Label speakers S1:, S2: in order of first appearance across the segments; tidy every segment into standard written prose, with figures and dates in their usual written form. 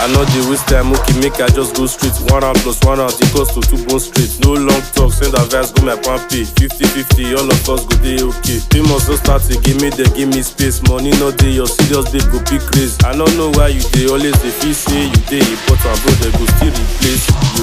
S1: I know the waste time, okay, make I just go straight. 1 round plus 1 round equals to 2 bones straight. No long talk, send advice, go my pan pay. 50-50, all of us go dey okay. Famous don't start to give me space. Money no dey, your serious babe go be crazy. I don't know why you dey always dey feel say you dey important, bro, they go still replace you.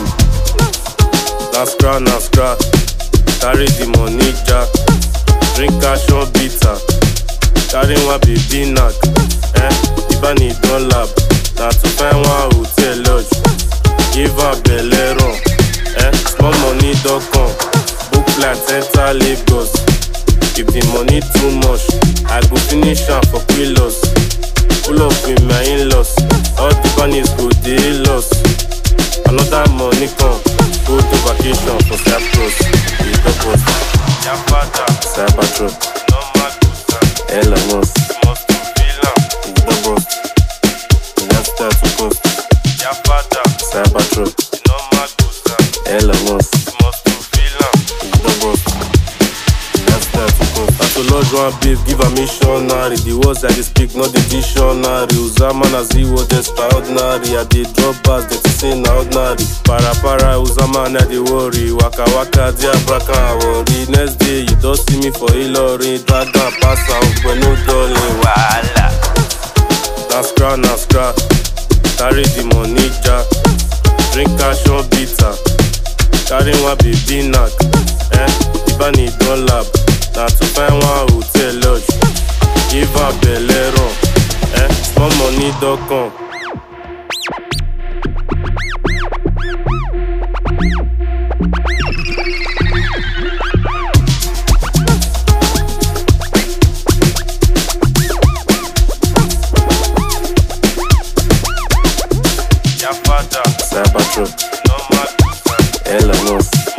S1: Na scrap, carry the money jack. Drink cash on bitter, carry one baby knack. Ibani don lab, na to find one hotel lodge. Give her belle run, small money don come. Book flight enter Lagos. If the money too much, I go finish am for Quilos. Pull up with my in-laws, all the bunnies go dey lost. Another money come, go to vacation for Cyprus. We talk us, Cybertruck, Elon Musk, we talk us, that's start to cost. Cybertruck, Elon Musk, we talk us, that's start to cost. I to lodge one babe, give a missionary. The words I dey speak, not the dictionary. Uzama na zero, extraordinary. I dey drop bars, they say na ordinary. Para, Uzama na dey worry. Waka, dia braka worry. Next day, you don't see me for Ilori. Drag down, pass out, but no darling. Wala. Na scrap. Carry the money jack. Drink cash on bitter. Carry one baby knack. Ibani don lab. Na to find one hotel lodge. Give her belle run, small money don come. Cybertruck, Elon Musk.